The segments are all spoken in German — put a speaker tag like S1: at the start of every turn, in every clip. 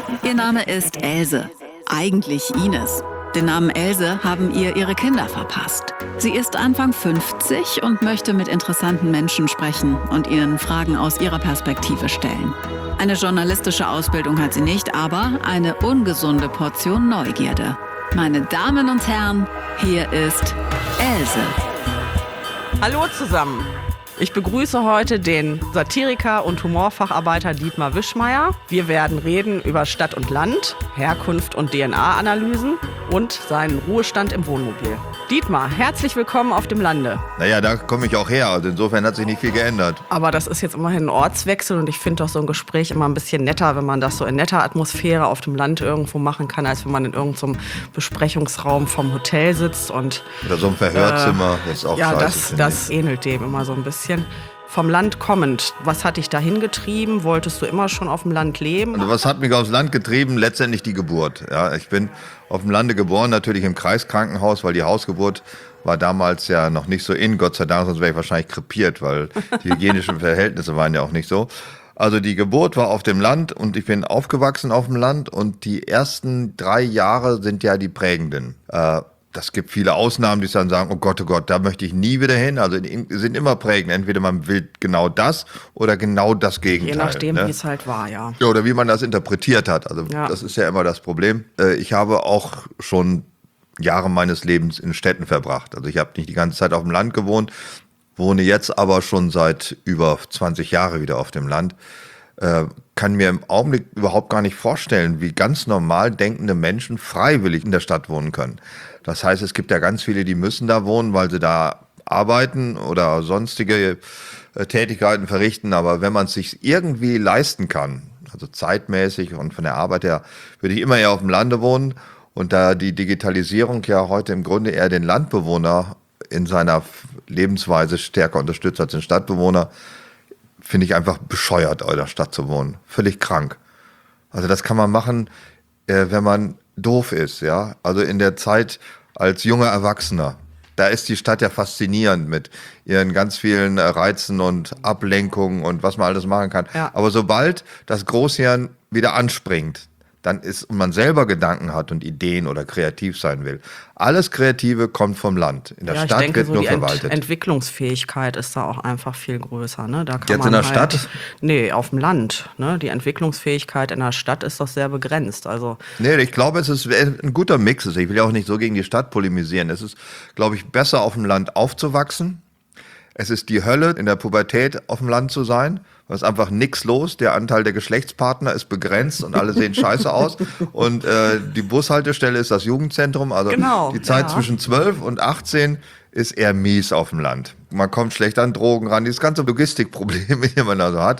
S1: Ihr Name ist Else, eigentlich Ines. Den Namen Else haben ihr ihre Kinder verpasst. Sie ist Anfang 50 und möchte mit interessanten Menschen sprechen und ihnen Fragen aus ihrer Perspektive stellen. Eine journalistische Ausbildung hat sie nicht, aber eine ungesunde Portion Neugierde. Meine Damen und Herren, hier ist Else.
S2: Hallo zusammen. Ich begrüße heute den Satiriker und Humorfacharbeiter Dietmar Wischmeyer. Wir werden reden über Stadt und Land, Herkunft und DNA-Analysen und seinen Ruhestand im Wohnmobil. Dietmar, herzlich willkommen auf dem Lande.
S3: Naja, da komme ich auch her. Also insofern hat sich nicht viel geändert.
S2: Aber das ist jetzt immerhin ein Ortswechsel und ich finde doch so ein Gespräch immer ein bisschen netter, wenn man das so in netter Atmosphäre auf dem Land irgendwo machen kann, als wenn man in irgendeinem Besprechungsraum vom Hotel sitzt. Und,
S3: oder so ein Verhörzimmer, das ist auch
S2: ja,
S3: scheiße.
S2: das ähnelt dem immer so ein bisschen. Vom Land kommend, was hat dich dahin getrieben? Wolltest du immer schon auf dem Land leben?
S3: Also was hat mich aufs Land getrieben? Letztendlich die Geburt. Ja, ich bin auf dem Lande geboren, natürlich im Kreiskrankenhaus, weil die Hausgeburt war damals ja noch nicht so in, Gott sei Dank, sonst wäre ich wahrscheinlich krepiert, weil die hygienischen Verhältnisse waren ja auch nicht so. Also die Geburt war auf dem Land und ich bin aufgewachsen auf dem Land und die ersten 3 Jahre sind ja die prägenden. Das gibt viele Ausnahmen, die dann sagen, oh Gott, da möchte ich nie wieder hin. Also die sind immer prägend. Entweder man will genau das oder genau das Gegenteil.
S2: Je nachdem, wie es halt war, ja.
S3: Ja, oder wie man das interpretiert hat. Also Das ist ja immer das Problem. Ich habe auch schon Jahre meines Lebens in Städten verbracht. Also ich habe nicht die ganze Zeit auf dem Land gewohnt, wohne jetzt aber schon seit über 20 Jahren wieder auf dem Land. Kann mir im Augenblick überhaupt gar nicht vorstellen, wie ganz normal denkende Menschen freiwillig in der Stadt wohnen können. Das heißt, es gibt ja ganz viele, die müssen da wohnen, weil sie da arbeiten oder sonstige Tätigkeiten verrichten. Aber wenn man es sich irgendwie leisten kann, also zeitmäßig und von der Arbeit her, würde ich immer eher auf dem Lande wohnen. Und da die Digitalisierung ja heute im Grunde eher den Landbewohner in seiner Lebensweise stärker unterstützt als den Stadtbewohner, finde ich einfach bescheuert, in der Stadt zu wohnen. Völlig krank. Also das kann man machen, wenn man doof ist, ja. Also in der Zeit als junger Erwachsener. Da ist die Stadt ja faszinierend mit ihren ganz vielen Reizen und Ablenkungen und was man alles machen kann. Ja. Aber sobald das Großhirn wieder anspringt, dann und man selber Gedanken hat und Ideen oder kreativ sein will. Alles Kreative kommt vom Land. In der Stadt wird nur verwaltet.
S2: Die Entwicklungsfähigkeit ist da auch einfach viel größer. Ne? Da kann
S3: Jetzt
S2: man
S3: in der Stadt?
S2: Nee, auf dem Land. Ne? Die Entwicklungsfähigkeit in der Stadt ist doch sehr begrenzt. Also
S3: nee, ich glaube, es ist ein guter Mix. Ich will ja auch nicht so gegen die Stadt polemisieren. Es ist, glaube ich, besser auf dem Land aufzuwachsen. Es ist die Hölle, in der Pubertät auf dem Land zu sein. Da ist einfach nichts los. Der Anteil der Geschlechtspartner ist begrenzt und alle sehen scheiße aus. Und die Bushaltestelle ist das Jugendzentrum. Also die Zeit zwischen 12 und 18 ist eher mies auf dem Land. Man kommt schlecht an Drogen ran. Dieses ganze Logistikproblem, die man da so hat.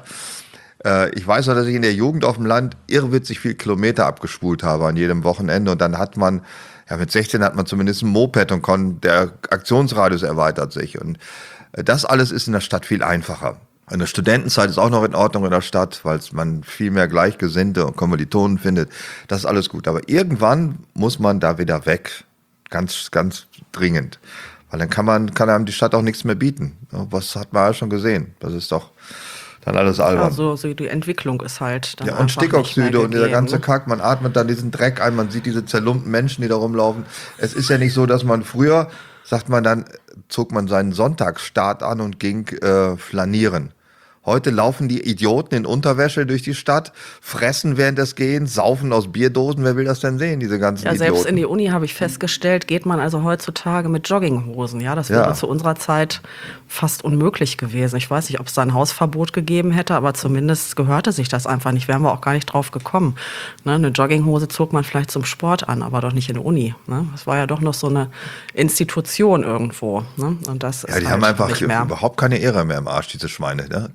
S3: Ich weiß noch, dass ich in der Jugend auf dem Land irrwitzig viel Kilometer abgespult habe an jedem Wochenende. Und dann hat man, mit 16 hat man zumindest ein Moped und der Aktionsradius erweitert sich. Und das alles ist in der Stadt viel einfacher. Eine Studentenzeit ist auch noch in Ordnung in der Stadt, weil man viel mehr Gleichgesinnte und Kommilitonen findet. Das ist alles gut. Aber irgendwann muss man da wieder weg. Ganz, ganz dringend. Weil dann kann einem die Stadt auch nichts mehr bieten. Was hat man ja schon gesehen? Das ist doch dann alles albern.
S2: Also so die Entwicklung ist halt dann
S3: und Stickoxide und dieser ganze Kack. Man atmet dann diesen Dreck ein, man sieht diese zerlumpten Menschen, die da rumlaufen. Es ist ja nicht so, dass man früher, sagt man dann, zog man seinen Sonntagsstart an und ging flanieren. Heute laufen die Idioten in Unterwäsche durch die Stadt, fressen während des Gehens, saufen aus Bierdosen. Wer will das denn sehen, diese ganzen Idioten?
S2: Ja, selbst in die Uni habe ich festgestellt, geht man also heutzutage mit Jogginghosen. Ja, das wäre zu unserer Zeit fast unmöglich gewesen. Ich weiß nicht, ob es da ein Hausverbot gegeben hätte, aber zumindest gehörte sich das einfach nicht. Wären wir auch gar nicht drauf gekommen. Ne, eine Jogginghose zog man vielleicht zum Sport an, aber doch nicht in der Uni. Ne? Das war ja doch noch so eine Institution irgendwo. Ne? Und das ist
S3: die haben einfach überhaupt keine Ehre mehr im Arsch, diese Schweine. Ne?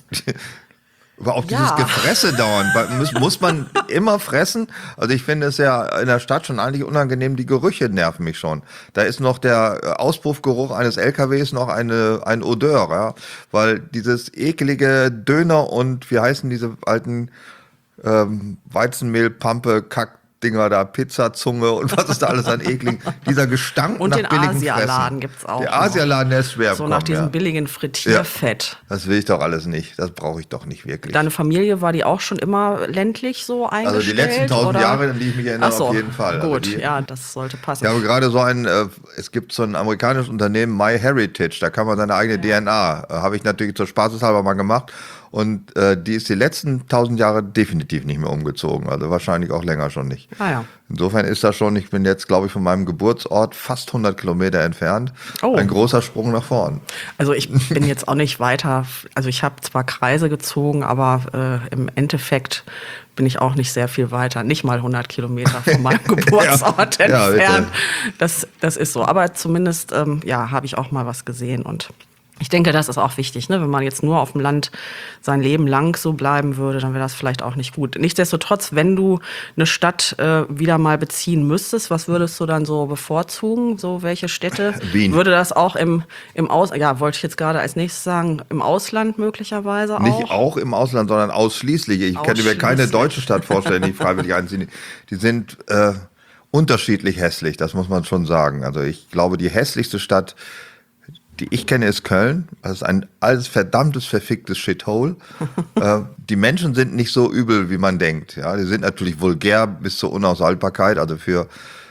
S3: Aber auch dieses Gefresse dauernd. Muss man immer fressen? Also ich finde es ja in der Stadt schon eigentlich unangenehm. Die Gerüche nerven mich schon. Da ist noch der Auspuffgeruch eines LKWs noch ein Odeur. Ja? Weil dieses ekelige Döner und wie heißen diese alten Weizenmehl, Pampe, Kack, Dinger da, Pizzazunge und was ist da alles an ekligen, dieser Gestank
S2: und
S3: nach
S2: den
S3: billigem
S2: Asialaden
S3: Fressen.
S2: gibt's auch.
S3: Der Asialaden, der ist schwer.
S2: So nach diesem billigen Frittierfett.
S3: Ja, das will ich doch alles nicht. Das brauche ich doch nicht wirklich.
S2: Deine Familie, war die auch schon immer ländlich so eingestellt?
S3: Also die letzten 1000 Jahre, an die ich mich erinnere, auf jeden Fall.
S2: Gut,
S3: also
S2: ja, das sollte passen.
S3: Ja, aber gerade so es gibt so ein amerikanisches Unternehmen, MyHeritage, da kann man seine eigene DNA, habe ich natürlich zur Spaßeshalber mal gemacht. Und die ist die letzten 1000 Jahre definitiv nicht mehr umgezogen. Also wahrscheinlich auch länger schon nicht.
S2: Ah, ja.
S3: Insofern ist das schon, ich bin jetzt, glaube ich, von meinem Geburtsort fast 100 Kilometer entfernt.
S2: Oh.
S3: Ein großer Sprung nach vorn.
S2: Also ich bin jetzt auch nicht weiter, also ich habe zwar Kreise gezogen, aber im Endeffekt bin ich auch nicht sehr viel weiter. Nicht mal 100 Kilometer von meinem Geburtsort entfernt. Das ist so. Aber zumindest, habe ich auch mal was gesehen und ich denke, das ist auch wichtig, ne? Wenn man jetzt nur auf dem Land sein Leben lang so bleiben würde, dann wäre das vielleicht auch nicht gut. Nichtsdestotrotz, wenn du eine Stadt wieder mal beziehen müsstest, was würdest du dann so bevorzugen? So welche Städte?
S3: Wien.
S2: Würde das auch im Ausland, ja, wollte ich jetzt gerade als nächstes sagen, im Ausland möglicherweise auch?
S3: Nicht auch im Ausland, sondern ausschließlich. Ich könnte mir keine deutsche Stadt vorstellen, die freiwillig einziehen. Die sind unterschiedlich hässlich, das muss man schon sagen. Also ich glaube, die hässlichste Stadt, die ich kenne, ist Köln. Das ist ein alles verdammtes, verficktes Shithole. Die Menschen sind nicht so übel, wie man denkt. Ja, die sind natürlich vulgär bis zur Unaushaltbarkeit. Also für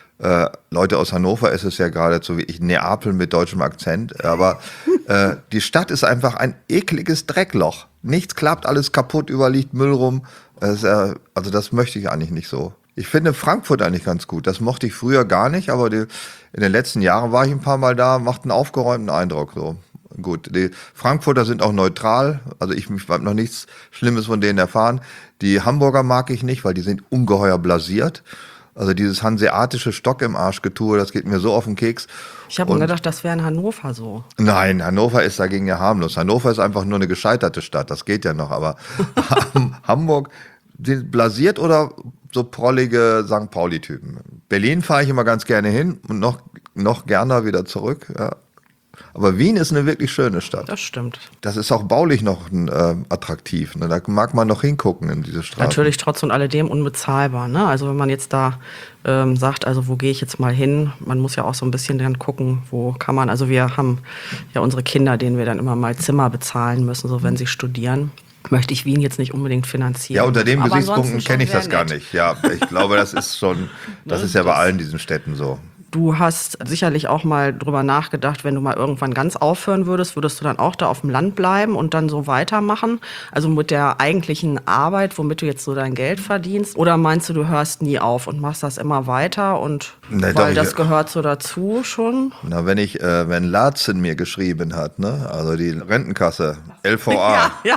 S3: Leute aus Hannover ist es ja geradezu wie ich Neapel mit deutschem Akzent. Aber die Stadt ist einfach ein ekliges Dreckloch. Nichts klappt, alles kaputt, überall liegt Müll rum. Also das möchte ich eigentlich nicht so. Ich finde Frankfurt eigentlich ganz gut. Das mochte ich früher gar nicht, aber in den letzten Jahren war ich ein paar Mal da, macht einen aufgeräumten Eindruck. So. Gut, die Frankfurter sind auch neutral, also ich habe noch nichts Schlimmes von denen erfahren. Die Hamburger mag ich nicht, weil die sind ungeheuer blasiert. Also dieses hanseatische Stock im Arschgetue, das geht mir so auf den Keks.
S2: Ich habe mir gedacht, das wäre in Hannover so.
S3: Nein, Hannover ist dagegen ja harmlos. Hannover ist einfach nur eine gescheiterte Stadt, das geht ja noch. Aber Hamburg, sind blasiert oder so prollige St. Pauli-Typen. Berlin fahre ich immer ganz gerne hin und noch gerne wieder zurück. Ja. Aber Wien ist eine wirklich schöne Stadt.
S2: Das stimmt.
S3: Das ist auch baulich noch attraktiv. Ne? Da mag man noch hingucken in diese Straßen.
S2: Natürlich trotz und alledem unbezahlbar. Ne? Also wenn man jetzt da sagt, also wo gehe ich jetzt mal hin? Man muss ja auch so ein bisschen dann gucken, wo kann man. Also wir haben ja unsere Kinder, denen wir dann immer mal Zimmer bezahlen müssen, so wenn sie studieren. Möchte ich Wien jetzt nicht unbedingt finanzieren.
S3: Ja, unter den Gesichtspunkten kenne ich das gar nicht. Ja, ich glaube, das ist schon, das ist ja bei allen diesen Städten so.
S2: Du hast sicherlich auch mal drüber nachgedacht, wenn du mal irgendwann ganz aufhören würdest, würdest du dann auch da auf dem Land bleiben und dann so weitermachen? Also mit der eigentlichen Arbeit, womit du jetzt so dein Geld verdienst? Oder meinst du, du hörst nie auf und machst das immer weiter und weil das gehört so dazu schon?
S3: Na, wenn Laatzen mir geschrieben hat, ne, also die Rentenkasse, LVA, ja.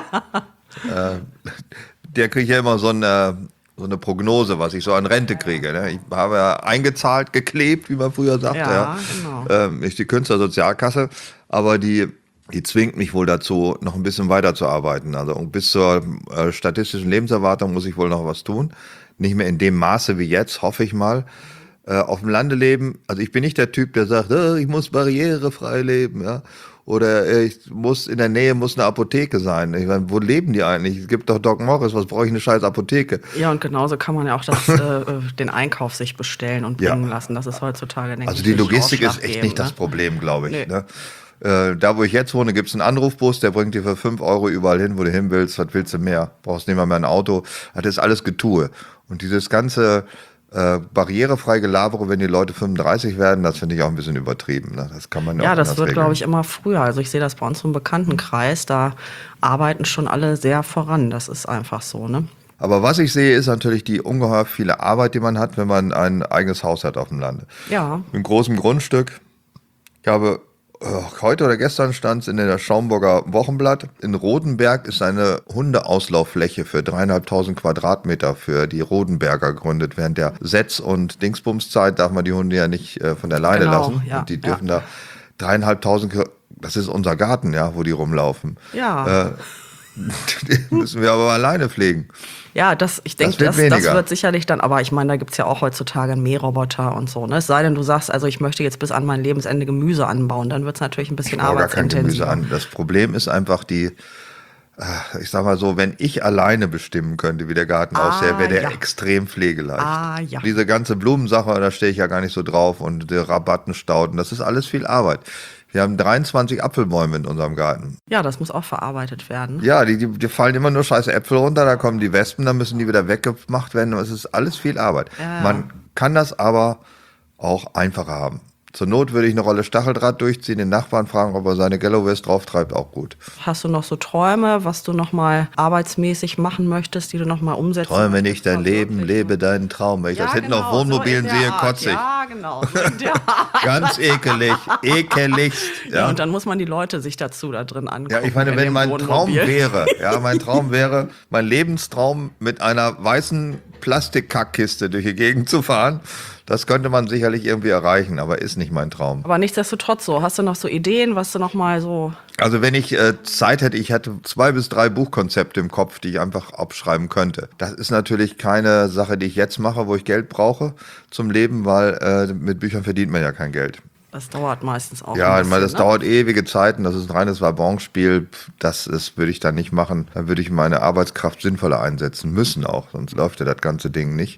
S3: Der kriegt ja immer so eine Prognose, was ich so an Rente kriege. Ne? Ich habe ja eingezahlt, geklebt, wie man früher sagte.
S2: Ja, genau.
S3: Ist die Künstlersozialkasse, aber die zwingt mich wohl dazu, noch ein bisschen weiter zu arbeiten. Also bis zur statistischen Lebenserwartung muss ich wohl noch was tun. Nicht mehr in dem Maße wie jetzt, hoffe ich mal. Auf dem Lande leben, also ich bin nicht der Typ, der sagt, ich muss barrierefrei leben, ja. Oder in der Nähe muss eine Apotheke sein. Ich meine, wo leben die eigentlich? Es gibt doch Doc Morris, was brauche ich eine scheiß Apotheke?
S2: Ja, und genauso kann man ja auch den Einkauf sich bestellen und bringen lassen. Das ist heutzutage, denke ich,
S3: also die Logistik ist echt nicht das Problem, glaube ich. Nee. Ne? Da, wo ich jetzt wohne, gibt es einen Anrufbus, der bringt dir für 5 Euro überall hin, wo du hin willst. Was willst du mehr? Brauchst nicht mal mehr ein Auto. Das ist alles Getue. Und dieses ganze barrierefrei Gelabere, wenn die Leute 35 werden, das finde ich auch ein bisschen übertrieben. Ne? Das kann man ja auch
S2: das wird,
S3: regeln.
S2: glaube ich, immer früher. Also ich sehe das bei uns im Bekanntenkreis, da arbeiten schon alle sehr voran. Das ist einfach so, ne?
S3: Aber was ich sehe, ist natürlich die ungeheuer viele Arbeit, die man hat, wenn man ein eigenes Haus hat auf dem Lande. Ja. Mit einem großen Grundstück. Ich habe heute oder gestern stand es in der Schaumburger Wochenblatt. In Rodenberg ist eine Hundeauslauffläche für 3.500 Quadratmeter für die Rodenberger gegründet. Während der Setz- und Dingsbumszeit darf man die Hunde ja nicht von der Leine lassen. Ja, und die dürfen da 3.500, das ist unser Garten, ja, wo die rumlaufen. Ja. Die müssen wir aber alleine pflegen.
S2: Ja, ich denke, das wird sicherlich dann, aber ich meine, da gibt's ja auch heutzutage Mähroboter und so. Ne? Es sei denn, du sagst, also ich möchte jetzt bis an mein Lebensende Gemüse anbauen, dann wird's natürlich ein bisschen arbeitsintensiver.
S3: Ich baue gar kein Gemüse an. Das Problem ist einfach Ich sag mal so, wenn ich alleine bestimmen könnte, wie der Garten aussähe, wäre der extrem pflegeleicht.
S2: Ja.
S3: Diese ganze Blumensache, da stehe ich ja gar nicht so drauf und die Rabattenstauden, das ist alles viel Arbeit. Wir haben 23 Apfelbäume in unserem Garten.
S2: Ja, das muss auch verarbeitet werden.
S3: Ja, die fallen immer nur scheiße Äpfel runter, da kommen die Wespen, dann müssen die wieder weggemacht werden. Es ist alles viel Arbeit.
S2: Ja.
S3: Man kann das aber auch einfacher haben. Zur Not würde ich eine Rolle Stacheldraht durchziehen, den Nachbarn fragen, ob er seine Galloways drauf treibt, auch gut.
S2: Hast du noch so Träume, was du noch mal arbeitsmäßig machen möchtest, die du noch mal umsetzen
S3: Träume nicht dein Leben,
S2: wirklich?
S3: lebe deinen Traum. Wenn ich das hinten auf Wohnmobilen sehe, kotze ich.
S2: Ja, genau. So in der Art.
S3: Ganz ekelig, ekeligst.
S2: Ja, und dann muss man die Leute sich dazu da drin angucken.
S3: Ja, ich meine, wenn mein Traum wäre, mein Lebenstraum mit einer weißen Plastikkackkiste durch die Gegend zu fahren, das könnte man sicherlich irgendwie erreichen, aber ist nicht mein Traum.
S2: Aber nichtsdestotrotz so, hast du noch so Ideen, was du noch mal so...
S3: Also wenn ich Zeit hätte, ich hätte 2 bis 3 Buchkonzepte im Kopf, die ich einfach abschreiben könnte. Das ist natürlich keine Sache, die ich jetzt mache, wo ich Geld brauche zum Leben, weil mit Büchern verdient man ja kein Geld.
S2: Das dauert meistens auch.
S3: Ja,
S2: ein bisschen,
S3: das dauert ewige Zeiten, das ist ein reines Wabonspiel, das würde ich dann nicht machen. Dann würde ich meine Arbeitskraft sinnvoller einsetzen müssen auch, sonst läuft ja das ganze Ding nicht.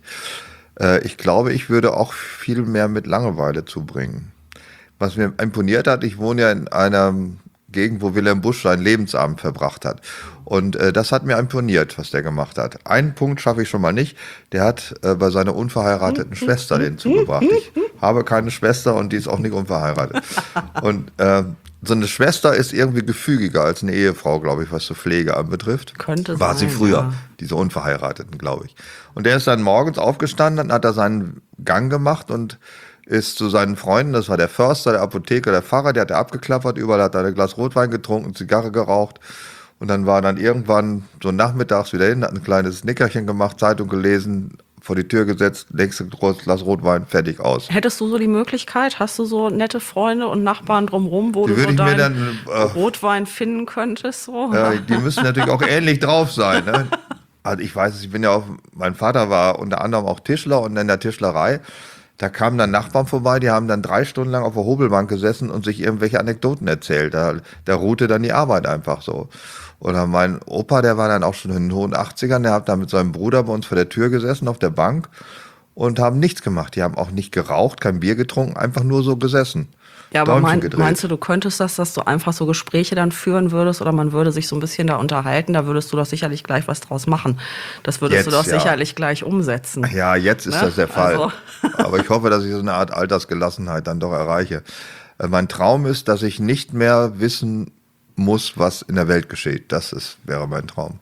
S3: Ich glaube, ich würde auch viel mehr mit Langeweile zubringen. Was mir imponiert hat, ich wohne ja in einer Gegend, wo Wilhelm Busch seinen Lebensabend verbracht hat. Und das hat mir imponiert, was der gemacht hat. Einen Punkt schaffe ich schon mal nicht. Der hat bei seiner unverheirateten Schwester den zugebracht. Ich habe keine Schwester und die ist auch nicht unverheiratet. Und so eine Schwester ist irgendwie gefügiger als eine Ehefrau, glaube ich, was so Pflege anbetrifft.
S2: Könnte
S3: War
S2: sein,
S3: sie früher,
S2: ja.
S3: diese Unverheirateten, glaube ich. Und der ist dann morgens aufgestanden, hat da seinen Gang gemacht und ist zu seinen Freunden, das war der Förster, der Apotheker, der Pfarrer, der hat er abgeklappert, überall hat er ein Glas Rotwein getrunken, Zigarre geraucht. Und dann war dann irgendwann so nachmittags wieder hin, hat ein kleines Nickerchen gemacht, Zeitung gelesen, vor die Tür gesetzt, nächstes Glas Rotwein, fertig aus.
S2: Hättest du so die Möglichkeit, hast du so nette Freunde und Nachbarn drumherum, wo du so deinen Rotwein finden könntest? So?
S3: Die müssen natürlich auch ähnlich drauf sein. Ne? Also ich weiß es, mein Vater war unter anderem auch Tischler und in der Tischlerei, da kamen dann Nachbarn vorbei, die haben dann 3 Stunden lang auf der Hobelbank gesessen und sich irgendwelche Anekdoten erzählt. Da ruhte dann die Arbeit einfach so. Oder mein Opa, der war dann auch schon in den hohen 80ern, der hat dann mit seinem Bruder bei uns vor der Tür gesessen auf der Bank und haben nichts gemacht. Die haben auch nicht geraucht, kein Bier getrunken, einfach nur so gesessen.
S2: Ja, aber meinst du könntest das, dass du einfach so Gespräche dann führen würdest oder man würde sich so ein bisschen da unterhalten, da würdest du doch sicherlich gleich was draus machen. Das würdest du doch sicherlich gleich umsetzen.
S3: Ja, jetzt ist das der Fall. Also. Aber ich hoffe, dass ich so eine Art Altersgelassenheit dann doch erreiche. Mein Traum ist, dass ich nicht mehr wissen muss, was in der Welt geschieht. Wäre mein Traum.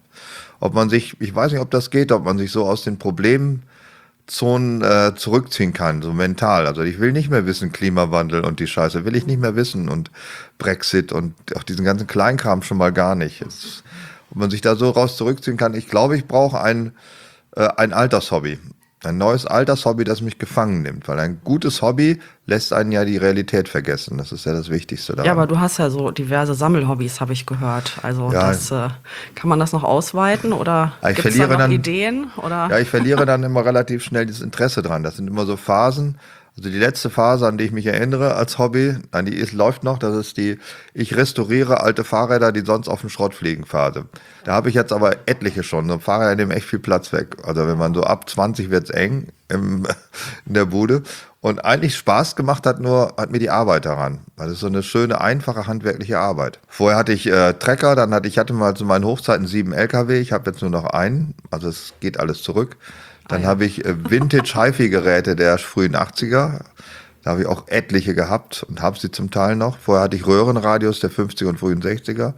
S3: Ich weiß nicht, ob das geht, ob man sich so aus den Problemzonen zurückziehen kann, so mental. Also ich will nicht mehr wissen, Klimawandel und die Scheiße, will ich nicht mehr wissen und Brexit und auch diesen ganzen Kleinkram schon mal gar nicht. Ob man sich da so raus zurückziehen kann. Ich glaube, ich brauche ein Altershobby. Ein neues Altershobby, das mich gefangen nimmt. Weil ein gutes Hobby lässt einen ja die Realität vergessen. Das ist ja das Wichtigste daran.
S2: Ja, aber du hast ja so diverse Sammelhobbys, habe ich gehört. Also kann man das noch ausweiten oder gibt es da noch Ideen? Oder?
S3: Ja, ich verliere dann immer relativ schnell das Interesse dran. Das sind immer so Phasen. Also die letzte Phase, an die ich mich erinnere als Hobby, läuft noch, das ist ich restauriere alte Fahrräder, die sonst auf dem Schrott fliegen Phase. Da habe ich jetzt aber etliche schon. So Fahrräder nehmen echt viel Platz weg. Also wenn man so ab 20 wird's eng in der Bude. Und eigentlich Spaß gemacht hat mir die Arbeit daran. Das ist so eine schöne, einfache, handwerkliche Arbeit. Vorher hatte ich Trecker, ich hatte mal zu meinen Hochzeiten 7 LKW, ich habe jetzt nur noch einen, also es geht alles zurück. Dann habe ich Vintage-HiFi-Geräte der frühen 80er. Da habe ich auch etliche gehabt und habe sie zum Teil noch. Vorher hatte ich Röhrenradios der 50er und frühen 60er.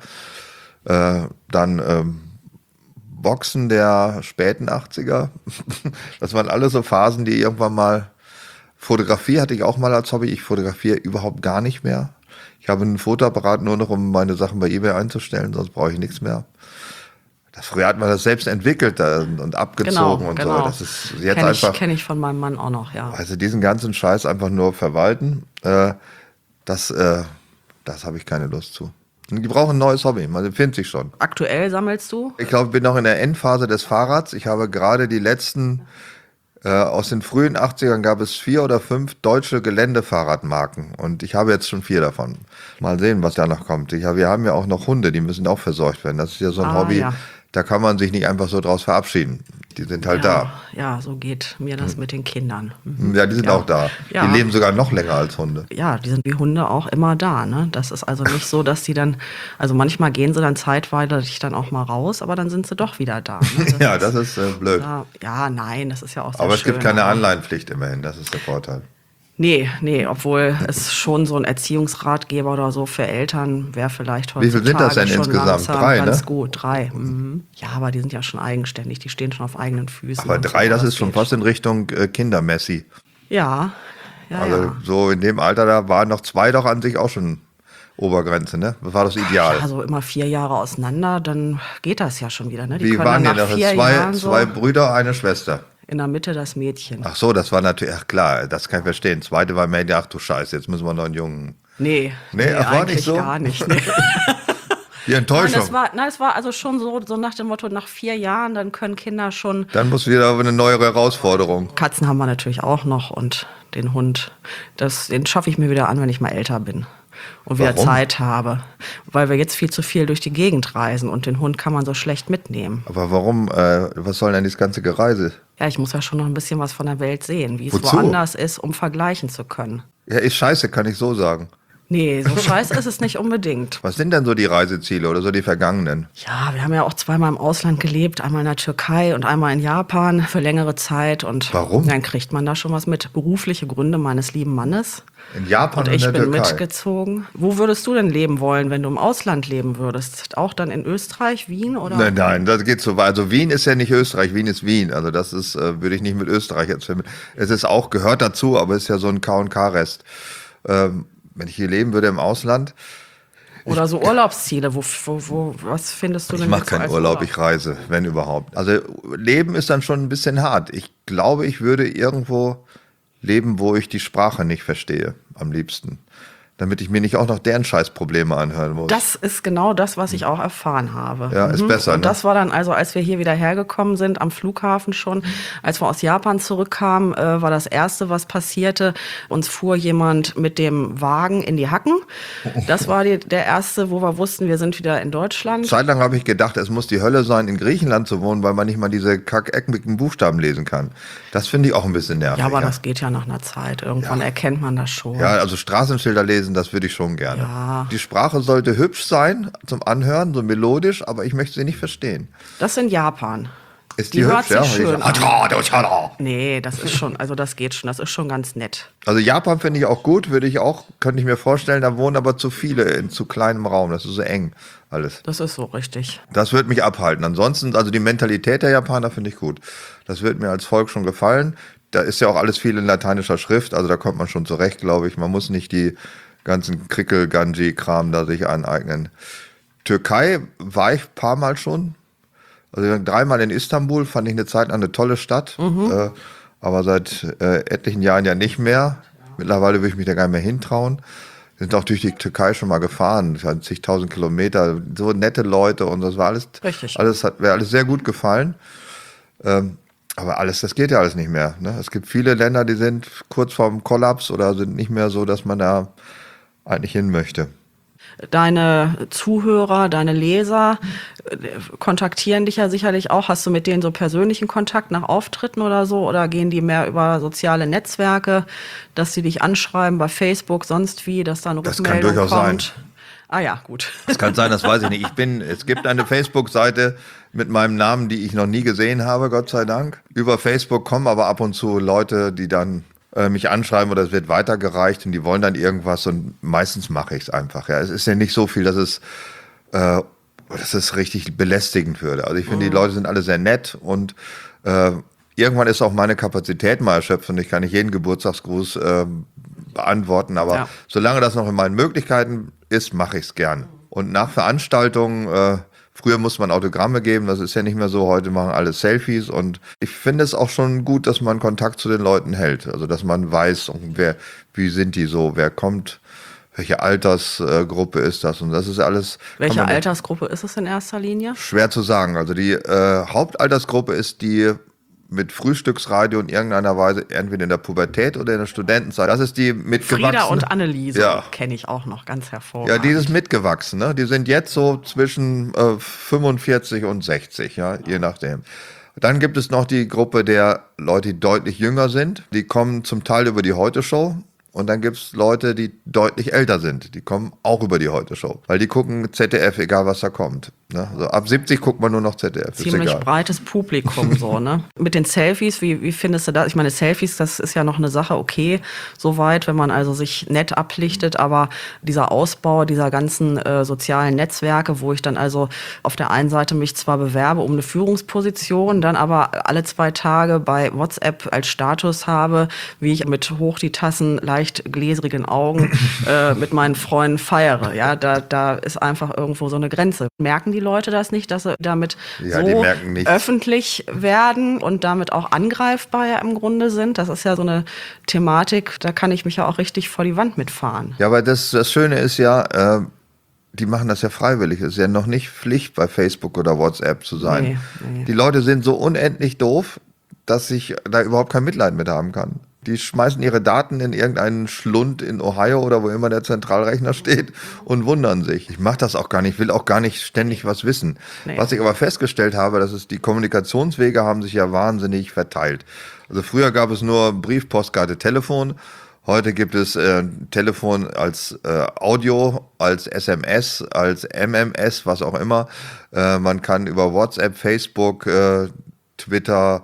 S3: Dann Boxen der späten 80er. Das waren alles so Phasen, die irgendwann mal... Fotografie hatte ich auch mal als Hobby. Ich fotografiere überhaupt gar nicht mehr. Ich habe einen Fotoapparat nur noch, um meine Sachen bei eBay einzustellen, sonst brauche ich nichts mehr. Früher hat man das selbst entwickelt und abgezogen und so. Das ist jetzt
S2: kenne ich von meinem Mann auch noch, ja.
S3: Also diesen ganzen Scheiß einfach nur verwalten, das habe ich keine Lust zu. Und die brauchen ein neues Hobby, man findet sich schon.
S2: Aktuell sammelst du?
S3: Ich glaube, ich bin noch in der Endphase des Fahrrads. Ich habe gerade die letzten Aus den frühen 80ern gab es 4 oder 5 deutsche Geländefahrradmarken und ich habe jetzt schon 4 davon. Mal sehen, was da noch kommt. Wir haben ja auch noch Hunde, die müssen auch versorgt werden. Das ist ja so ein Hobby, da kann man sich nicht einfach so draus verabschieden. Die sind halt da.
S2: Ja, so geht mir das mit den Kindern.
S3: Ja, die sind auch da.
S2: Ja.
S3: Die leben sogar noch länger als Hunde.
S2: Ja, die sind wie Hunde auch immer da. Ne? Das ist also nicht so, dass die dann, also manchmal gehen sie dann zeitweilig dann auch mal raus, aber dann sind sie doch wieder da. Ne?
S3: Das ist blöd.
S2: Ja, nein, das ist ja auch sehr
S3: aber es
S2: schön,
S3: gibt keine Anleihenpflicht immerhin, das ist der Vorteil.
S2: Nee, obwohl es schon so ein Erziehungsratgeber oder so für Eltern wäre vielleicht heutzutage.
S3: Wie viel sind das denn
S2: schon
S3: insgesamt? 3,
S2: ganz
S3: ne?
S2: gut, 3. Mhm. Ja, aber die sind ja schon eigenständig, die stehen schon auf eigenen Füßen.
S3: Aber 3, das ist schon fast in Richtung Kindermessi.
S2: Ja.
S3: Also so in dem Alter, da waren noch 2 doch an sich auch schon Obergrenze, ne? Das war das Ideal.
S2: Also immer 4 Jahre auseinander, dann geht das ja schon wieder, ne?
S3: Wie waren die noch? 2 Brüder, eine Schwester.
S2: In der Mitte das Mädchen.
S3: Ach so, das war natürlich, klar, das kann ich verstehen. Zweite war Mädchen, ach du Scheiße, jetzt müssen wir noch einen Jungen.
S2: Nee,
S3: das war nicht so?
S2: Gar nicht. Nee.
S3: Die Enttäuschung.
S2: Es war also schon so nach dem Motto, nach 4 Jahren, dann können Kinder schon.
S3: Dann muss wieder eine neue Herausforderung.
S2: Katzen haben wir natürlich auch noch und den Hund, den schaffe ich mir wieder an, wenn ich mal älter bin. Und wieder Zeit habe. Weil wir jetzt viel zu viel durch die Gegend reisen und den Hund kann man so schlecht mitnehmen.
S3: Aber warum? Was soll denn dieses ganze Gereise?
S2: Ja, ich muss ja schon noch ein bisschen was von der Welt sehen, wie es woanders ist, um vergleichen zu können.
S3: Ja, ist scheiße, kann ich so sagen.
S2: Nee, so scheiße ist es nicht unbedingt.
S3: Was sind denn so die Reiseziele oder so die vergangenen?
S2: Ja, wir haben ja auch 2-mal im Ausland gelebt, einmal in der Türkei und einmal in Japan für längere Zeit. Und
S3: warum?
S2: Dann kriegt man da schon was mit. Berufliche Gründe meines lieben Mannes.
S3: In Japan und
S2: in der Türkei. Und ich bin mitgezogen. Wo würdest du denn leben wollen, wenn du im Ausland leben würdest? Auch dann in Österreich, Wien oder?
S3: Nein, das geht so weit. Also Wien ist ja nicht Österreich, Wien ist Wien. Also das ist, würde ich nicht mit Österreich jetzt vermitteln. Es ist auch, gehört dazu, aber ist ja so ein K&K-Rest. Wenn ich hier leben würde im Ausland.
S2: Oder so Urlaubsziele, was findest du denn?
S3: Ich mache keinen Urlaub, ich reise, wenn überhaupt. Also Leben ist dann schon ein bisschen hart. Ich glaube, ich würde irgendwo leben, wo ich die Sprache nicht verstehe, am liebsten. Damit ich mir nicht auch noch deren Scheißprobleme anhören muss.
S2: Das ist genau das, was ich auch erfahren habe.
S3: Ja, ist besser.
S2: Und das war dann also, als wir hier wieder hergekommen sind, am Flughafen schon, als wir aus Japan zurückkamen, war das Erste, was passierte. Uns fuhr jemand mit dem Wagen in die Hacken. Das war der Erste, wo wir wussten, wir sind wieder in Deutschland.
S3: Zeitlang habe ich gedacht, es muss die Hölle sein, in Griechenland zu wohnen, weil man nicht mal diese kackeckigen Buchstaben lesen kann. Das finde ich auch ein bisschen nervig.
S2: Ja, aber das geht ja nach einer Zeit. Irgendwann erkennt man das schon.
S3: Ja, also Straßenschilder lesen, das würde ich schon gerne.
S2: Ja.
S3: Die Sprache sollte hübsch sein zum Anhören, so melodisch, aber ich möchte sie nicht verstehen.
S2: Das in Japan.
S3: Ist die hübsch, ja?
S2: Schön nee, das ist schon, also das geht schon, das ist schon ganz nett.
S3: Also Japan finde ich auch gut, könnte ich mir vorstellen, da wohnen aber zu viele in zu kleinem Raum, das ist so eng alles.
S2: Das ist so richtig.
S3: Das wird mich abhalten. Ansonsten, also die Mentalität der Japaner finde ich gut. Das wird mir als Volk schon gefallen. Da ist ja auch alles viel in lateinischer Schrift, also da kommt man schon zurecht, glaube ich. Man muss nicht die ganzen Krickel-Ganji-Kram da sich aneignen. Türkei war ich ein paar Mal schon. Also 3-mal in Istanbul, fand ich eine Zeit lang eine tolle Stadt. Aber seit etlichen Jahren ja nicht mehr. Mittlerweile würde ich mich da gar nicht mehr hintrauen. Wir sind auch durch die Türkei schon mal gefahren, zigtausend Kilometer, so nette Leute und das war alles, hat mir alles sehr gut gefallen. Aber das geht ja alles nicht mehr. Ne? Es gibt viele Länder, die sind kurz vorm Kollaps oder sind nicht mehr so, dass man da eigentlich hin möchte.
S2: Deine Zuhörer, deine Leser kontaktieren dich ja sicherlich auch. Hast du mit denen so persönlichen Kontakt nach Auftritten oder so? Oder gehen die mehr über soziale Netzwerke, dass sie dich anschreiben bei Facebook, sonst wie, dass da eine Rückmeldung kommt?
S3: Das kann durchaus sein.
S2: Ah ja, gut.
S3: Das kann sein, das weiß ich nicht. Es gibt eine Facebook-Seite mit meinem Namen, die ich noch nie gesehen habe, Gott sei Dank. Über Facebook kommen aber ab und zu Leute, die dann mich anschreiben oder es wird weitergereicht und die wollen dann irgendwas und meistens mache ich es einfach. Ja, es ist ja nicht so viel, dass es richtig belästigend würde. Also ich finde, die Leute sind alle sehr nett und irgendwann ist auch meine Kapazität mal erschöpft und ich kann nicht jeden Geburtstagsgruß beantworten, aber solange das noch in meinen Möglichkeiten ist, mache ich es gern. Und nach Veranstaltungen, früher musste man Autogramme geben, das ist ja nicht mehr so, heute machen alle Selfies und ich finde es auch schon gut, dass man Kontakt zu den Leuten hält, also dass man weiß, wie sind die so, wer kommt, welche Altersgruppe ist das und das ist alles.
S2: Welche Altersgruppe ist es in erster Linie?
S3: Schwer zu sagen, also die Hauptaltersgruppe ist die mit Frühstücksradio in irgendeiner Weise, entweder in der Pubertät oder in der Studentenzeit. Das ist die mitgewachsene.
S2: Frieda und Anneliese kenne ich auch noch ganz hervorragend.
S3: Ja, dieses mitgewachsen, ne? Die sind jetzt so zwischen 45 und 60, ja, je nachdem. Dann gibt es noch die Gruppe der Leute, die deutlich jünger sind. Die kommen zum Teil über die Heute-Show. Und dann gibt es Leute, die deutlich älter sind. Die kommen auch über die Heute-Show. Weil die gucken ZDF, egal was da kommt. Ne? Also ab 70 guckt man nur noch ZDF.
S2: Ziemlich breites Publikum so, ne? Mit den Selfies, wie findest du das? Ich meine, Selfies, das ist ja noch eine Sache, okay, soweit, wenn man also sich nett ablichtet. Aber dieser Ausbau dieser ganzen sozialen Netzwerke, wo ich dann also auf der einen Seite mich zwar bewerbe um eine Führungsposition, dann aber alle 2 Tage bei WhatsApp als Status habe, wie ich mit hoch die Tassen leicht gläserigen Augen mit meinen Freunden feiere. Ja, da ist einfach irgendwo so eine Grenze. Merken die Leute das nicht, dass sie damit so öffentlich werden und damit auch angreifbar ja im Grunde sind? Das ist ja so eine Thematik, da kann ich mich ja auch richtig vor die Wand mitfahren.
S3: Ja, aber das Schöne ist ja, die machen das ja freiwillig. Es ist ja noch nicht Pflicht, bei Facebook oder WhatsApp zu sein. Nee. Die Leute sind so unendlich doof, dass ich da überhaupt kein Mitleid mit haben kann. Die schmeißen ihre Daten in irgendeinen Schlund in Ohio oder wo immer der Zentralrechner steht und wundern sich. Ich mache das auch gar nicht, will auch gar nicht ständig was wissen. Nee. Was ich aber festgestellt habe, dass die Kommunikationswege haben sich ja wahnsinnig verteilt. Also früher gab es nur Brief, Postkarte, Telefon. Heute gibt es Telefon als Audio, als SMS, als MMS, was auch immer. Man kann über WhatsApp, Facebook, Twitter,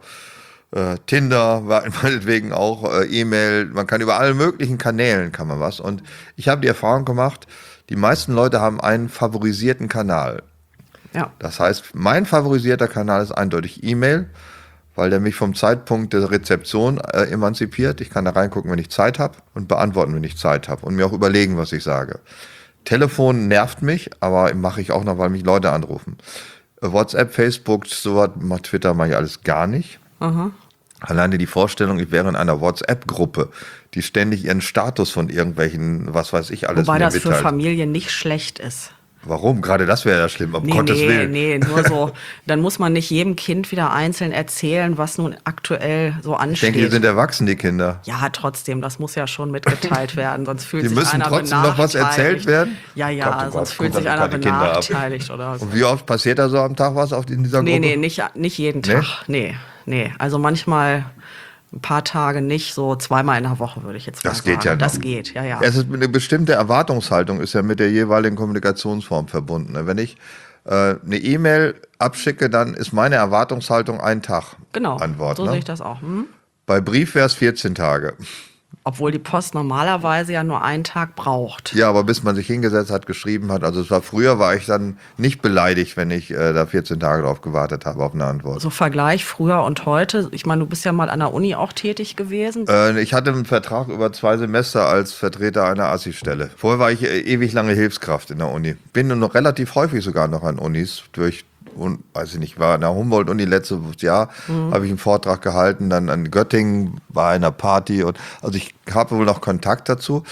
S3: Tinder, meinetwegen auch E-Mail, man kann über alle möglichen Kanälen kann man was. Und ich habe die Erfahrung gemacht, die meisten Leute haben einen favorisierten Kanal. Ja. Das heißt, mein favorisierter Kanal ist eindeutig E-Mail, weil der mich vom Zeitpunkt der Rezeption emanzipiert. Ich kann da reingucken, wenn ich Zeit habe und beantworten, wenn ich Zeit habe und mir auch überlegen, was ich sage. Telefon nervt mich, aber mache ich auch noch, weil mich Leute anrufen. WhatsApp, Facebook, sowas, Twitter mache ich alles gar nicht. Aha. Alleine die Vorstellung, ich wäre in einer WhatsApp-Gruppe, die ständig ihren Status von irgendwelchen, was weiß ich, alles
S2: Wobei das mitteilt. Für Familien nicht schlecht ist.
S3: Warum? Gerade das wäre ja schlimm, um Gottes Willen.
S2: Nee, nur so. Dann muss man nicht jedem Kind wieder einzeln erzählen, was nun aktuell so ansteht.
S3: Ich denke, die sind erwachsen, die Kinder.
S2: Ja, trotzdem, das muss ja schon mitgeteilt werden, sonst fühlt sich einer benachteiligt.
S3: Die müssen trotzdem noch was erzählt werden?
S2: Ja, sonst fühlt sich einer benachteiligt oder so.
S3: Und wie oft passiert da so am Tag was in dieser Gruppe?
S2: Nee, nicht jeden Tag. Nee. Also manchmal ein paar Tage nicht, so 2-mal in der Woche würde ich jetzt mal sagen.
S3: Das geht ja noch.
S2: Das geht, ja.
S3: Es ist eine bestimmte Erwartungshaltung, ist ja mit der jeweiligen Kommunikationsform verbunden. Wenn ich eine E-Mail abschicke, dann ist meine Erwartungshaltung ein Tag.
S2: Genau,
S3: Antwort,
S2: so sehe ich das auch.
S3: Bei Brief wäre es 14 Tage.
S2: Obwohl die Post normalerweise ja nur einen Tag braucht.
S3: Ja, aber bis man sich hingesetzt hat, geschrieben hat. Also früher war ich dann nicht beleidigt, wenn ich da 14 Tage drauf gewartet habe auf eine Antwort.
S2: So Vergleich früher und heute. Ich meine, du bist ja mal an der Uni auch tätig gewesen.
S3: Ich hatte einen Vertrag über 2 Semester als Vertreter einer Assi-Stelle. Vorher war ich ewig lange Hilfskraft in der Uni. Bin nur noch relativ häufig sogar noch an Unis und weiß ich nicht, war an der Humboldt-Uni letztes Jahr, habe ich einen Vortrag gehalten, dann an Göttingen, war einer Party und also ich habe wohl noch Kontakt dazu.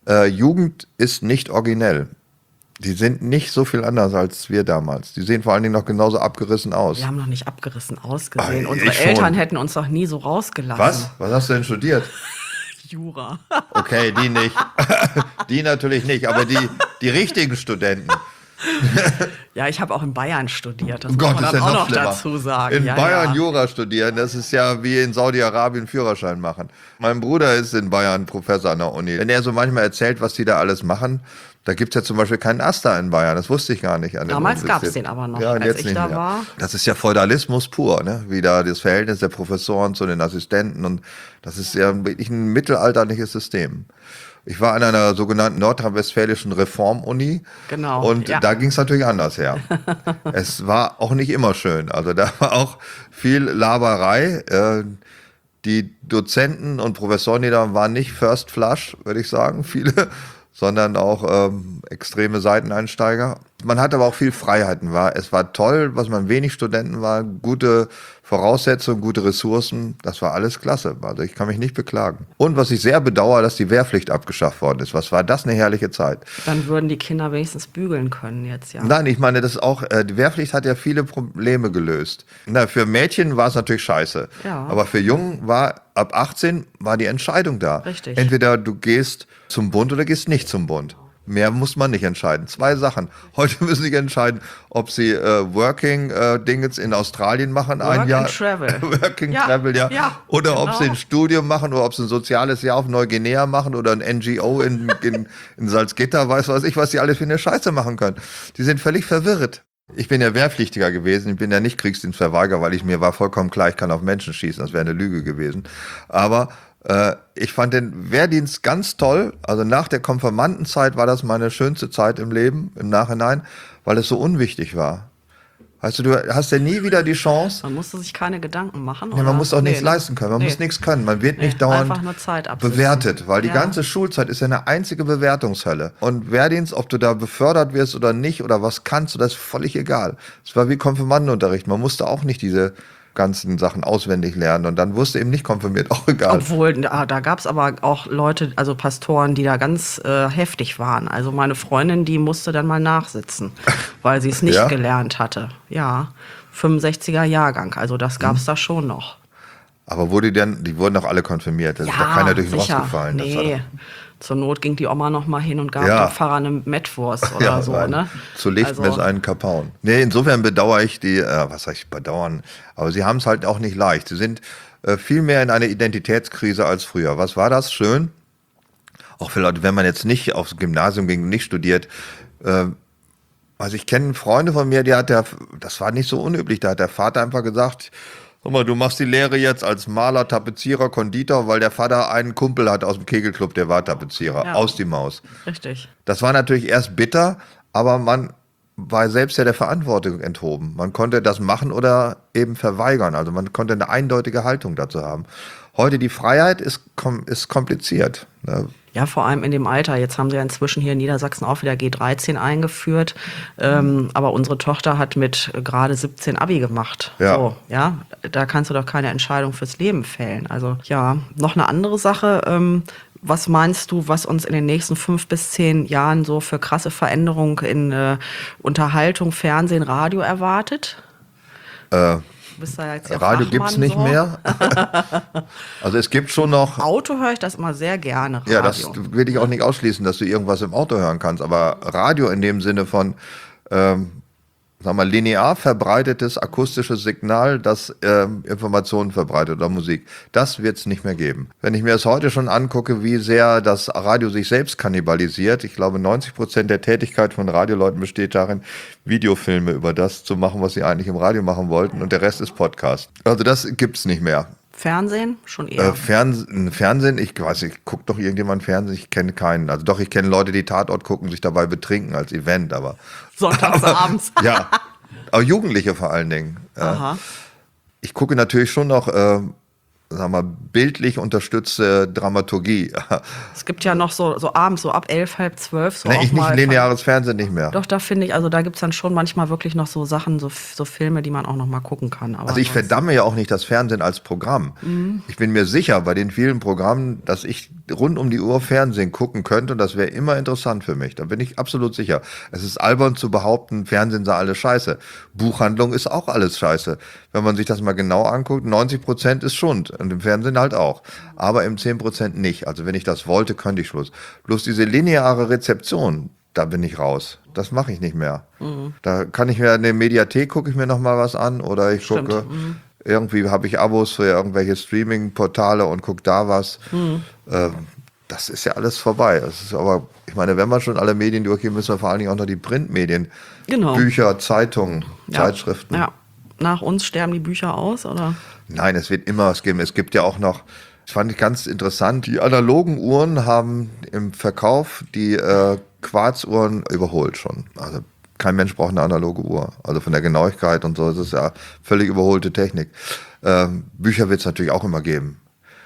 S3: Jugend ist nicht originell. Die sind nicht so viel anders als wir damals. Die sehen vor allen Dingen noch genauso abgerissen aus.
S2: Wir haben noch nicht abgerissen ausgesehen. Unsere Eltern hätten uns doch nie so rausgelassen.
S3: Was? Was hast du denn studiert?
S2: Jura.
S3: Okay, die nicht. Die natürlich nicht, aber die richtigen Studenten.
S2: Ja, ich habe auch in Bayern studiert. Das
S3: muss man dann auch noch schlimmer.
S2: Dazu sagen.
S3: In Bayern Jura studieren, das ist ja wie in Saudi-Arabien Führerschein machen. Mein Bruder ist in Bayern Professor an der Uni. Wenn er so manchmal erzählt, was die da alles machen, da gibt es ja zum Beispiel keinen AStA in Bayern. Das wusste ich gar nicht.
S2: Damals gab es den aber noch,
S3: als jetzt ich da war. Das ist ja Feudalismus pur, ne? Wie da das Verhältnis der Professoren zu den Assistenten. Und das ist ja wirklich ein mittelalterliches System. Ich war an einer sogenannten nordrhein-westfälischen Reformuni.
S2: Genau.
S3: Und da ging es natürlich anders her. Es war auch nicht immer schön. Also da war auch viel Laberei. Die Dozenten und Professoren, die da waren nicht First Flush, würde ich sagen, viele, sondern auch extreme Seiteneinsteiger. man hatte aber auch viel Freiheiten. Es war toll, was man wenig Studenten war, gute Voraussetzungen, gute Ressourcen, das war alles klasse. Also ich kann mich nicht beklagen. Und was ich sehr bedauere, dass die Wehrpflicht abgeschafft worden ist. Was war das eine herrliche Zeit.
S2: Dann würden die Kinder wenigstens bügeln können jetzt, ja.
S3: Nein, ich meine, das ist auch, die Wehrpflicht hat ja viele Probleme gelöst. Für Mädchen war es natürlich scheiße. Ja. Aber für Jungen war ab 18 war die Entscheidung da.
S2: Richtig.
S3: Entweder du gehst zum Bund oder gehst nicht zum Bund. Mehr muss man nicht entscheiden. 2 Sachen. Heute müssen sie entscheiden, ob sie Working-Dingens in Australien machen, ein Jahr.
S2: Travel.
S3: Travel, ja. Oder genau. Ob sie ein Studium machen oder ob sie ein soziales Jahr auf Neuguinea machen oder ein NGO in Salzgitter, weiß ich, was sie alles für eine Scheiße machen können. Die sind völlig verwirrt. Ich bin ja Wehrpflichtiger gewesen, ich bin ja nicht Kriegsdienstverweigerer, weil mir war vollkommen klar, ich kann auf Menschen schießen, das wäre eine Lüge gewesen. Aber ich fand den Wehrdienst ganz toll. Also nach der Konfirmandenzeit war das meine schönste Zeit im Leben, im Nachhinein, weil es so unwichtig war. Weißt du hast ja nie wieder die Chance.
S2: Man musste sich keine Gedanken machen.
S3: Nee, man muss auch nichts leisten können. Man muss nichts können. Man wird nicht dauernd bewertet, weil die ganze Schulzeit ist ja eine einzige Bewertungshölle. Und Wehrdienst, ob du da befördert wirst oder nicht oder was kannst, das ist völlig egal. Es war wie Konfirmandenunterricht. Man musste auch nicht diese ganzen Sachen auswendig lernen und dann wusste eben nicht konfirmiert, auch egal.
S2: Obwohl, da gab es aber auch Leute, also Pastoren, die da ganz heftig waren. Also meine Freundin, die musste dann mal nachsitzen, weil sie es nicht gelernt hatte. Ja, 65er Jahrgang, also das gab es da schon noch.
S3: Aber die wurden doch alle konfirmiert, da ist doch keiner durch den Rost gefallen.
S2: Nee. Zur Not ging die Oma noch mal hin und gab dem Pfarrer eine Mettwurst oder so. Ne?
S3: Zu Licht ist ein Kapaun. Nee, insofern bedauere ich was soll ich bedauern, aber sie haben es halt auch nicht leicht. Sie sind viel mehr in einer Identitätskrise als früher. Was war das? Schön. Auch für Leute, wenn man jetzt nicht aufs Gymnasium ging und nicht studiert. Also ich kenne Freunde von mir, das war nicht so unüblich, da hat der Vater einfach gesagt, guck mal, du machst die Lehre jetzt als Maler, Tapezierer, Konditor, weil der Vater einen Kumpel hat aus dem Kegelclub, der war Tapezierer, aus die Maus.
S2: Richtig.
S3: Das war natürlich erst bitter, aber man war selbst ja der Verantwortung enthoben. Man konnte das machen oder eben verweigern, also man konnte eine eindeutige Haltung dazu haben. Heute die Freiheit ist kompliziert. Ne?
S2: Ja, vor allem in dem Alter. Jetzt haben sie ja inzwischen hier in Niedersachsen auch wieder G13 eingeführt. Aber unsere Tochter hat mit gerade 17 Abi gemacht.
S3: Ja.
S2: So, ja, da kannst du doch keine Entscheidung fürs Leben fällen. Also ja, noch eine andere Sache. Was meinst du, was uns in den nächsten 5 bis 10 Jahren so für krasse Veränderungen in Unterhaltung, Fernsehen, Radio erwartet? Bist da jetzt
S3: Radio gibt es nicht mehr. Also es gibt schon noch.
S2: Auto höre ich das immer sehr gerne. Radio.
S3: Ja, das will ich auch nicht ausschließen, dass du irgendwas im Auto hören kannst. Aber Radio in dem Sinne von, linear verbreitetes akustisches Signal, das Informationen verbreitet oder Musik. Das wird es nicht mehr geben. Wenn ich mir das heute schon angucke, wie sehr das Radio sich selbst kannibalisiert, ich glaube 90% der Tätigkeit von Radioleuten besteht darin, Videofilme über das zu machen, was sie eigentlich im Radio machen wollten und der Rest ist Podcast. Also das gibt's nicht mehr.
S2: Fernsehen schon eher?
S3: Fernsehen, ich guckt doch irgendjemand Fernsehen? Ich kenne keinen. Also doch, ich kenne Leute, die Tatort gucken, sich dabei betrinken als Event, aber
S2: sonntagsabends.
S3: Ja, aber Jugendliche vor allen Dingen.
S2: Aha.
S3: Ich gucke natürlich schon noch, bildlich unterstützte Dramaturgie.
S2: Es gibt ja noch so abends, so ab 11, halb 12. So
S3: nee, ich nicht lineares Fernsehen nicht mehr.
S2: Doch, da finde ich, also da gibt es dann schon manchmal wirklich noch so Sachen, so Filme, die man auch noch mal gucken kann. Aber
S3: also ich verdamme ja auch nicht das Fernsehen als Programm. Mhm. Ich bin mir sicher, bei den vielen Programmen, dass ich rund um die Uhr Fernsehen gucken könnte und das wäre immer interessant für mich. Da bin ich absolut sicher. Es ist albern zu behaupten, Fernsehen sei alles scheiße. Buchhandlung ist auch alles scheiße. Wenn man sich das mal genau anguckt, 90% ist Schund. Und im Fernsehen halt auch. Aber im 10% nicht. Also wenn ich das wollte, könnte ich Schluss. Bloß diese lineare Rezeption, da bin ich raus. Das mache ich nicht mehr. Mhm. Da kann ich mir in der Mediathek, gucke ich mir noch mal was an oder ich gucke, irgendwie habe ich Abos für irgendwelche Streaming-Portale und gucke da was. Mhm. Das ist ja alles vorbei. Das ist aber, ich meine, wenn wir schon alle Medien durchgehen, müssen wir vor allen Dingen auch noch die Printmedien.
S2: Genau.
S3: Bücher, Zeitungen, Zeitschriften.
S2: Ja. Nach uns sterben die Bücher aus, oder?
S3: Nein, es wird immer was geben. Es gibt ja auch noch, das fand ich ganz interessant, die analogen Uhren haben im Verkauf die Quarzuhren überholt schon. Also kein Mensch braucht eine analoge Uhr. Also von der Genauigkeit und so ist es ja völlig überholte Technik. Bücher wird es natürlich auch immer geben.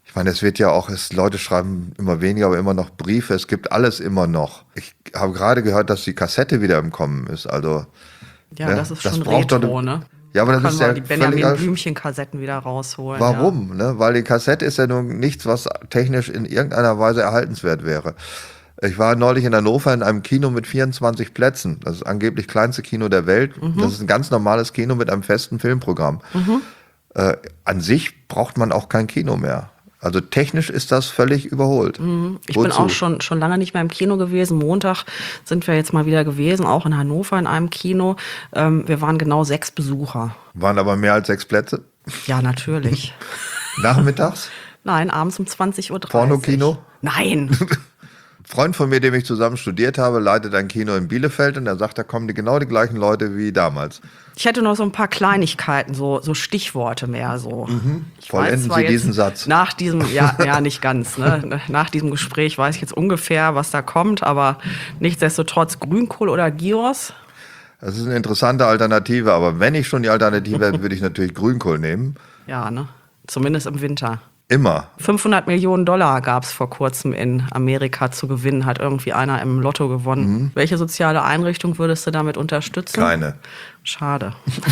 S3: Ich meine, es wird ja auch, Leute schreiben immer weniger, aber immer noch Briefe. Es gibt alles immer noch. Ich habe gerade gehört, dass die Kassette wieder im Kommen ist. Also,
S2: ja, das ist schon Retro, ne?
S3: Ja, aber das ist ja
S2: die Benjamin Blümchen-Kassetten wieder rausholen.
S3: Warum? Ja. Ne? Weil die Kassette ist ja nun nichts, was technisch in irgendeiner Weise erhaltenswert wäre. Ich war neulich in Hannover in einem Kino mit 24 Plätzen. Das ist angeblich kleinste Kino der Welt. Das ist ein ganz normales Kino mit einem festen Filmprogramm. An sich braucht man auch kein Kino mehr. Also technisch ist das völlig überholt.
S2: Ich bin auch schon lange nicht mehr im Kino gewesen. Montag sind wir jetzt mal wieder gewesen, auch in Hannover in einem Kino. Wir waren genau 6 Besucher.
S3: Waren aber mehr als 6 Plätze?
S2: Ja, natürlich.
S3: Nachmittags?
S2: Nein, abends um 20:30 Uhr.
S3: Pornokino?
S2: Nein.
S3: Ein Freund von mir, dem ich zusammen studiert habe, leitet ein Kino in Bielefeld und er sagt, da kommen genau die gleichen Leute wie damals.
S2: Ich hätte noch so ein paar Kleinigkeiten, so Stichworte mehr. So.
S3: Vollenden Sie diesen Satz.
S2: Nach diesem, ja, nicht ganz. Ne? Nach diesem Gespräch weiß ich jetzt ungefähr, was da kommt, aber nichtsdestotrotz Grünkohl oder Gyros.
S3: Das ist eine interessante Alternative, aber wenn ich schon die Alternative hätte, würde ich natürlich Grünkohl nehmen.
S2: Ja, ne? Zumindest im Winter.
S3: Immer.
S2: $500 Millionen gab es vor kurzem in Amerika zu gewinnen, hat irgendwie einer im Lotto gewonnen. Welche soziale Einrichtung würdest du damit unterstützen?
S3: Keine.
S2: Schade.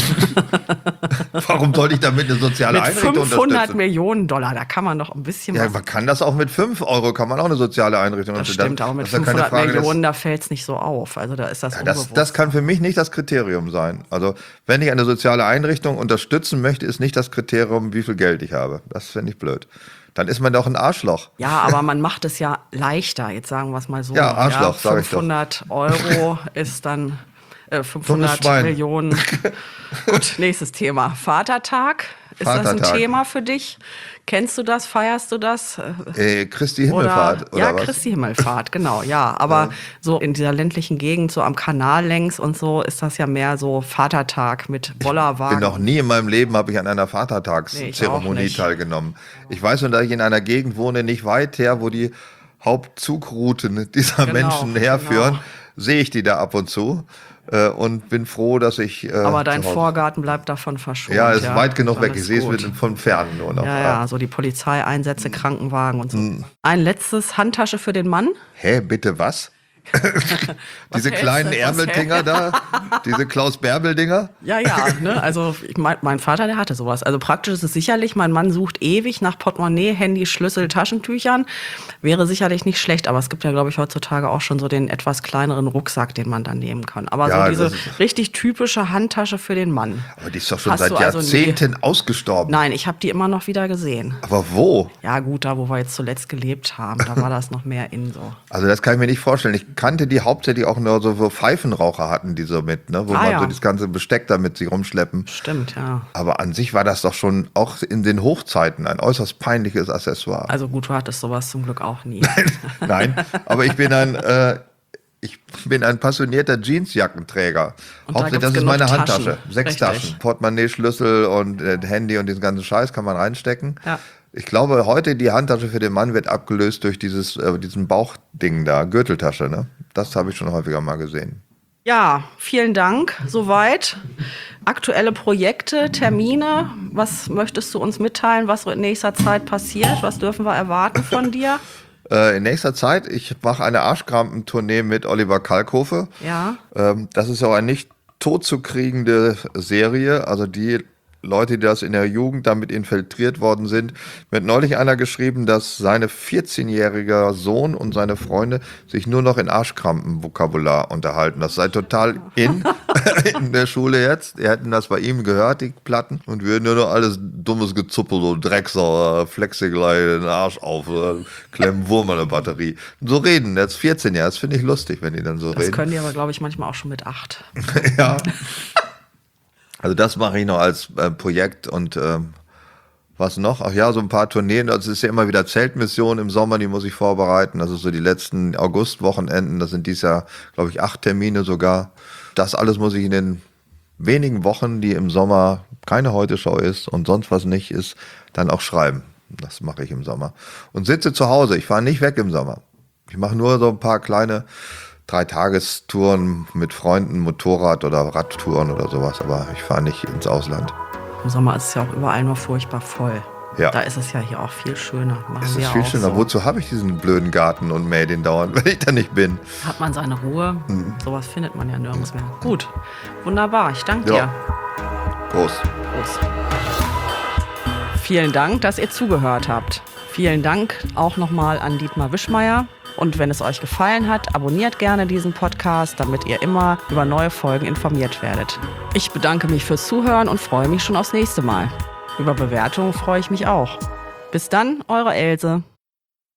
S3: Warum sollte ich damit eine soziale Einrichtung unterstützen?
S2: $500 Millionen, da kann man doch ein bisschen
S3: was. Ja, man kann das auch mit 5 Euro, kann man auch eine soziale Einrichtung
S2: unterstützen. Das stimmt, aber mit 500 Millionen, da fällt es nicht so auf. Also da ist das unbewusst.
S3: Das kann für mich nicht das Kriterium sein. Also wenn ich eine soziale Einrichtung unterstützen möchte, ist nicht das Kriterium, wie viel Geld ich habe. Das finde ich blöd. Dann ist man doch ein Arschloch.
S2: Ja, aber man macht es ja leichter, jetzt sagen wir es mal so.
S3: Ja, Arschloch, sage ich doch.
S2: 500 Euro ist dann 500 Millionen. Gut, nächstes Thema. Vatertag. Ist das ein Thema für dich? Kennst du das? Feierst du das?
S3: Christi Himmelfahrt, oder
S2: ja,
S3: was?
S2: Christi Himmelfahrt, genau, ja. Aber so in dieser ländlichen Gegend, so am Kanal längs und so, ist das ja mehr so Vatertag mit Bollerwagen.
S3: Noch nie in meinem Leben habe ich an einer Vatertagszeremonie teilgenommen. Ich weiß nur, dass ich in einer Gegend wohne, nicht weit her, wo die Hauptzugrouten dieser Menschen herführen. Genau. Sehe ich die da ab und zu. Und bin froh, dass ich.
S2: Aber dein Vorgarten bleibt davon verschont.
S3: Ja, ist weit genug weg. Ich sehe es von Fern nur noch.
S2: Ja, so die Polizeieinsätze, Krankenwagen und so. Ein letztes, Handtasche für den Mann.
S3: Hä, bitte was? Diese kleinen Ärmeldinger da, diese Klaus-Bärbel-Dinger.
S2: Ja, ne? Also mein Vater, der hatte sowas. Also praktisch ist es sicherlich, mein Mann sucht ewig nach Portemonnaie, Handy, Schlüssel, Taschentüchern. Wäre sicherlich nicht schlecht, aber es gibt ja, glaube ich, heutzutage auch schon so den etwas kleineren Rucksack, den man dann nehmen kann. Aber so diese richtig typische Handtasche für den Mann.
S3: Aber die ist doch schon seit Jahrzehnten ausgestorben.
S2: Nein, ich habe die immer noch wieder gesehen.
S3: Aber wo?
S2: Ja gut, da wo wir jetzt zuletzt gelebt haben, da war das noch mehr in so.
S3: Also das kann ich mir nicht vorstellen. Ich kannte die hauptsächlich auch nur so Pfeifenraucher hatten, die so mit, ne? Wo man so das ganze Besteck da mit sich rumschleppen.
S2: Stimmt, ja.
S3: Aber an sich war das doch schon auch in den Hochzeiten ein äußerst peinliches Accessoire.
S2: Also gut, du hattest sowas zum Glück auch nie.
S3: Nein, aber ich bin ein passionierter Jeansjackenträger. Hauptsächlich, das ist meine Handtasche. 6 Taschen. Portemonnaie, Schlüssel und Handy und diesen ganzen Scheiß kann man reinstecken. Ja. Ich glaube, heute die Handtasche für den Mann wird abgelöst durch diesen Bauchding da, Gürteltasche, ne? Das habe ich schon häufiger mal gesehen.
S2: Ja, vielen Dank. Soweit. Aktuelle Projekte, Termine. Was möchtest du uns mitteilen, was so in nächster Zeit passiert? Was dürfen wir erwarten von dir?
S3: In nächster Zeit, ich mache eine Arschkrampen-Tournee mit Oliver Kalkofe.
S2: Ja.
S3: Das ist auch eine nicht totzukriegende Serie. Also die Leute, die das in der Jugend damit infiltriert worden sind. Mir hat neulich einer geschrieben, dass seine 14-jähriger Sohn und seine Freunde sich nur noch in Arschkrampen-Vokabular unterhalten. Das sei total in der Schule jetzt. Die hätten das bei ihm gehört, die Platten. Und wir hätten nur noch alles dummes Gezuppel, so Drecksau, flexe gleich den Arsch auf, klemmen Wurm an der Batterie. So reden, jetzt 14 Jahre, das finde ich lustig, wenn die dann so reden.
S2: Das können die aber, glaube ich, manchmal auch schon mit 8.
S3: Ja. Also das mache ich noch als Projekt und was noch? Ach ja, so ein paar Tourneen. Das ist ja immer wieder Zeltmission im Sommer, die muss ich vorbereiten. Das ist so die letzten Augustwochenenden. Das sind dieses Jahr, glaube ich, 8 Termine sogar. Das alles muss ich in den wenigen Wochen, die im Sommer keine Heute-Show ist und sonst was nicht ist, dann auch schreiben. Das mache ich im Sommer. Und sitze zu Hause. Ich fahre nicht weg im Sommer. Ich mache nur so ein paar kleine 3-Tagestouren mit Freunden, Motorrad- oder Radtouren oder sowas, aber ich fahre nicht ins Ausland.
S2: Im Sommer ist es ja auch überall nur furchtbar voll.
S3: Ja.
S2: Da ist es ja hier auch viel schöner.
S3: Es ist viel schöner. So. Wozu habe ich diesen blöden Garten und mähe den dauernd, wenn ich da nicht bin?
S2: Hat man seine Ruhe. Sowas findet man ja nirgends mehr. Gut, wunderbar. Ich danke dir.
S3: Prost.
S2: Prost. Vielen Dank, dass ihr zugehört habt. Vielen Dank auch nochmal an Dietmar Wischmeier. Und wenn es euch gefallen hat, abonniert gerne diesen Podcast, damit ihr immer über neue Folgen informiert werdet. Ich bedanke mich fürs Zuhören und freue mich schon aufs nächste Mal. Über Bewertungen freue ich mich auch. Bis dann, eure Else.